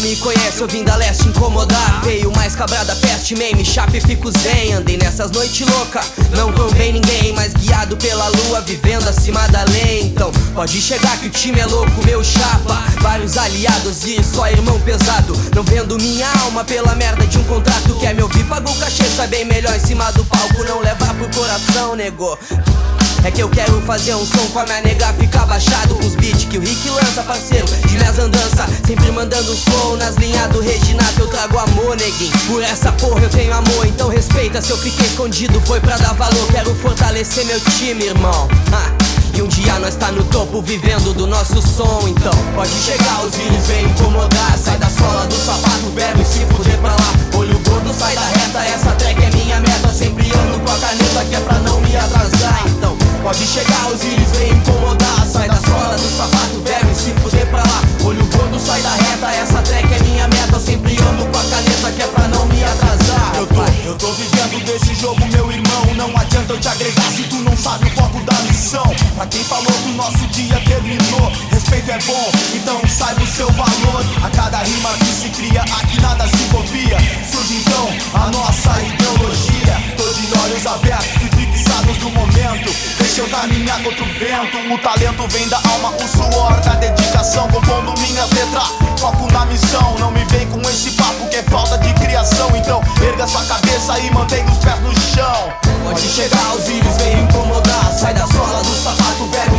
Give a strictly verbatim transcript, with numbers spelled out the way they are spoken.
me conhece, eu vim da leste incomodar. Veio mais cabrada, peste, meme, chapa e fico zen. Andei nessas noites louca, não trombei ninguém, mas guiado pela lua, vivendo acima da lei. Então pode chegar que o time é louco, meu chapa. Vários aliados e só irmão pesado. Não vendo minha alma pela merda de um contrato. Quer me ouvir, paga o cachê, sai bem melhor em cima do palco. Não levar pro coração, nego. É que eu quero fazer um som com a minha nega ficar baixado. Com os beats que o Rick lança, parceiro de minhas andanças. Sempre mandando os flow nas linhas do Reginato. Eu trago amor, neguinho, por essa porra eu tenho amor. Então respeita, se eu fiquei escondido foi pra dar valor. Quero fortalecer meu time, irmão. Ha. E um dia nós tá no topo vivendo do nosso som. Então pode chegar, os vírus vem incomodar. Sai da sola do sapato, verbo e se fuder pra lá. Olho gordo, sai da reta, essa track é minha meta. Sempre ando com a caneta que é pra não me atrasar. Então pode chegar, os vírus vem incomodar. Sai da sola do sapato, verbo e se fuder pra lá. Olho gordo, sai da reta, essa track é minha meta. Sempre ando com a caneta que é pra não me atrasar. Eu tô, eu tô vivendo desse jogo, meu irmão. Não adianta eu te agregar se tu não sabe o foco da missão. Pra quem falou que o nosso dia terminou, respeito é bom, então saiba o seu valor. A cada rima que se cria, aqui nada se copia. Surge então a nossa ideologia. Tô de olhos abertos e fixados no momento. Deixa eu caminhar contra o vento. O talento vem da alma, o suor da dedicação. Compondo minhas letras, foco na missão. Não me vem com esse papo que é falta de criação. Então erga sua cabeça e mantenha os pés no chão. Pode chegar, os vírus vem incomodar. Sai da sola do sapato, velho